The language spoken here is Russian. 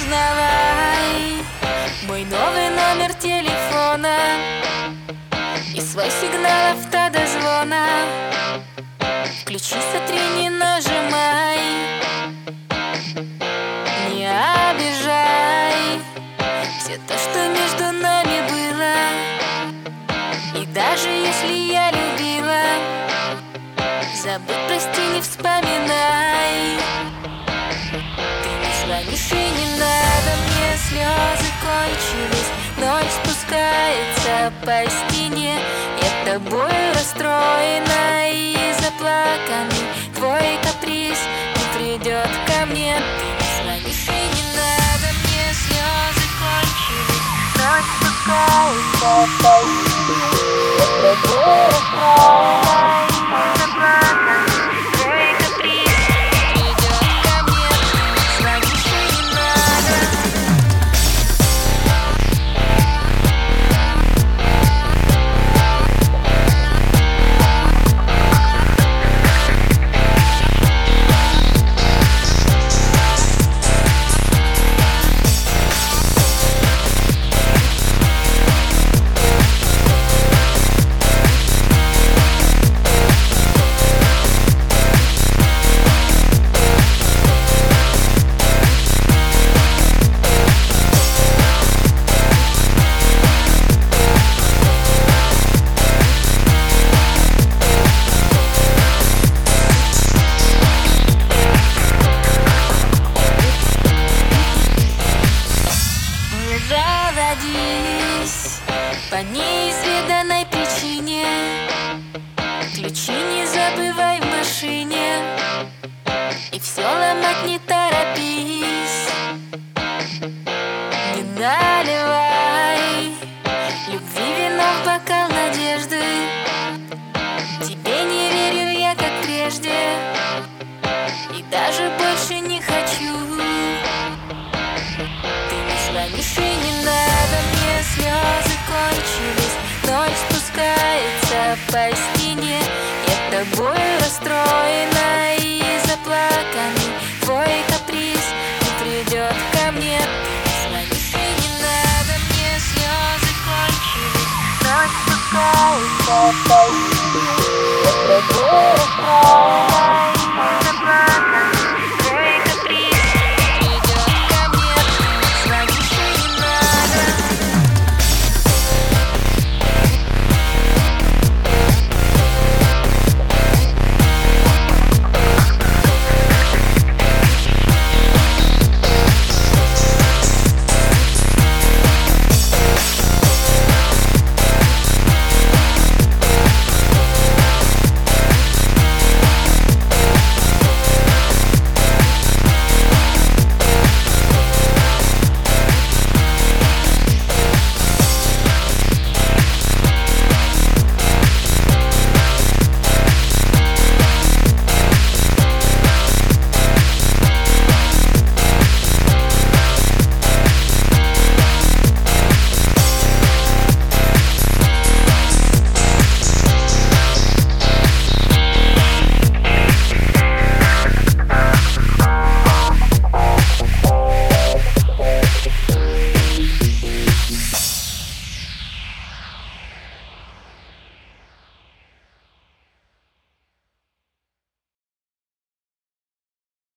узнавай мой новый номер телефона и свой сигнал автодозвона. Включи, сотри, не нажимай, не обижай все то, что между нами было. И даже если я любила, забудь, прости, не вспоминай. Ты не звонишь и не надо, мне слезы кончились. Ночь спускается по стене, я тобой расстроена и заплаканный. Твой каприз не придет ко мне. Ты не звонишь и не надо, мне слезы кончились. Ночь спускается по стене, я тобой расстроена и заплаканный. Твой каприз не придет ко мне. Ты не звонишь и не надо. Заводись по неизведанной причине. Ключи не забывай в машине, и все ломать не торопись. Не наливай любви вино в бокал надежды. Тебе не верю я, как прежде, и даже больше не хочу. Ты не звонишь и не надо, мне слезы кончились. Ночь спускается по стене, я тобой расстроена и заплаканный. Твой каприз не придет ко мне. Ты не звонишь и не надо, мне слезы кончились. Ночь спускается по стене, я тобой расстроена.